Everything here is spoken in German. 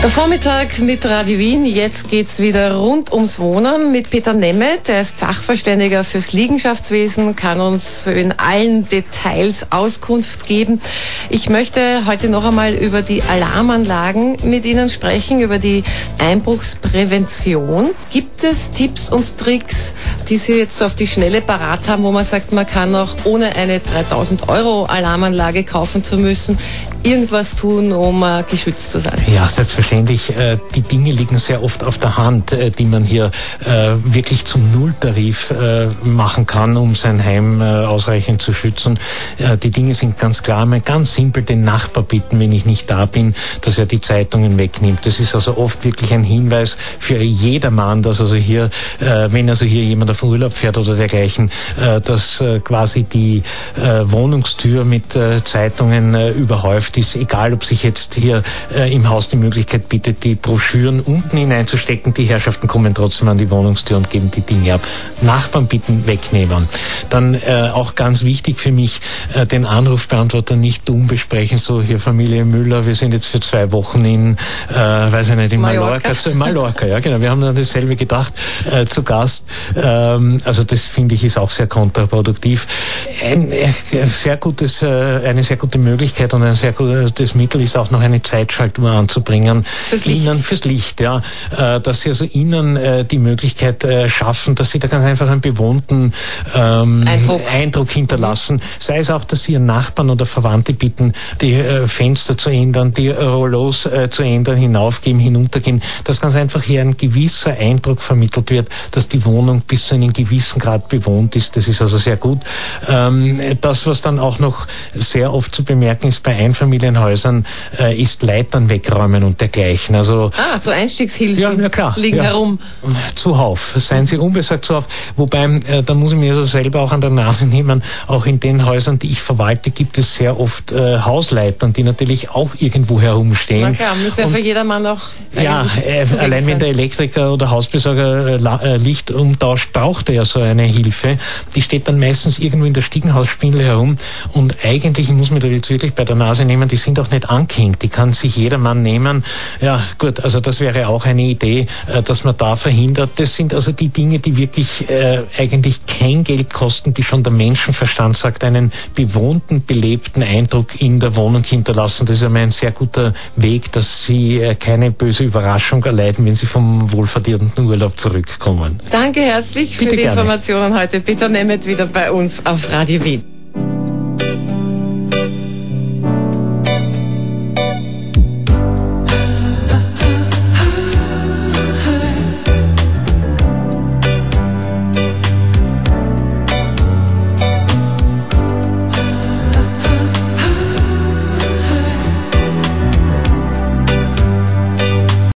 Der Vormittag mit Radio Wien. Jetzt geht's wieder rund ums Wohnen mit Peter Nemeth. Er ist Sachverständiger fürs Liegenschaftswesen, kann uns in allen Details Auskunft geben. Ich möchte heute noch einmal über die Alarmanlagen mit Ihnen sprechen, über die Einbruchsprävention. Gibt es Tipps und Tricks, die Sie jetzt auf die Schnelle parat haben, wo man sagt, man kann auch ohne eine 3.000 € Alarmanlage kaufen zu müssen, irgendwas tun, um geschützt zu sein? Ja, selbstverständlich. Die Dinge liegen sehr oft auf der Hand, die man hier wirklich zum Nulltarif machen kann, um sein Heim ausreichend zu schützen. Die Dinge sind ganz klar. Man ganz simpel den Nachbar bitten, wenn ich nicht da bin, dass er die Zeitungen wegnimmt. Das ist also oft wirklich ein Hinweis für jedermann, dass also hier, wenn also hier jemand auf Urlaub fährt oder dergleichen, dass quasi die Wohnungstür mit Zeitungen überhäuft ist, egal ob sich jetzt hier im Haus die Möglichkeit bietet, die Broschüren unten hineinzustecken. Die Herrschaften kommen trotzdem an die Wohnungstür und geben die Dinge ab. Nachbarn bitten, wegnehmen. Dann auch ganz wichtig für mich, den Anrufbeantworter nicht dumm besprechen, so hier Familie Müller, wir sind jetzt für 2 Wochen in, weiß ich nicht, in Mallorca, ja genau, wir haben dann dasselbe gedacht, zu Gast. Also das finde ich ist auch sehr kontraproduktiv. Eine sehr gute Möglichkeit und ein sehr gutes Mittel ist auch noch eine Zeitschaltuhr anzubringen. Fürs Licht, ja. Dass Sie also Ihnen die Möglichkeit schaffen, dass Sie da ganz einfach einen bewohnten Eindruck hinterlassen. Sei es auch, dass Sie Ihren Nachbarn oder Verwandte bitten, die Fenster zu ändern, die Rollos zu ändern, hinaufgehen, hinuntergehen, dass ganz einfach hier ein gewisser Eindruck vermittelt wird, dass die Wohnung bis zu einem gewissen Grad bewohnt ist. Das ist also sehr gut. Das, was dann auch noch sehr oft zu bemerken ist bei Einfamilienhäusern, ist Leitern wegräumen und dergleichen. Also so Einstiegshilfen ja, klar, liegen herum. Zuhauf, seien Sie unbesorgt zuhauf. Wobei, da muss ich mir so selber auch an der Nase nehmen, auch in den Häusern, die ich verwalte, gibt es sehr oft Hausleitern, die natürlich auch irgendwo herumstehen. Na klar, muss ja für jedermann auch allein wenn der Elektriker oder Hausbesorger Licht umtauscht, braucht er ja so eine Hilfe. Die steht dann meistens irgendwo in der Stiegenhausspindel herum und eigentlich, ich muss mir da jetzt wirklich bei der Nase nehmen, die sind auch nicht angehängt, die kann sich jedermann nehmen. Ja, gut, also das wäre auch eine Idee, dass man da verhindert. Das sind also die Dinge, die wirklich eigentlich kein Geld kosten, die schon der Menschenverstand sagt, einen bewohnten, belebten Eindruck in der Wohnung hinterlassen. Das ist einmal ein sehr guter Weg, dass Sie keine böse Überraschung erleiden, wenn Sie vom wohlverdienten Urlaub zurückkommen. Danke herzlich für die Informationen heute. Peter Nemeth wieder bei uns auf Radio Wien.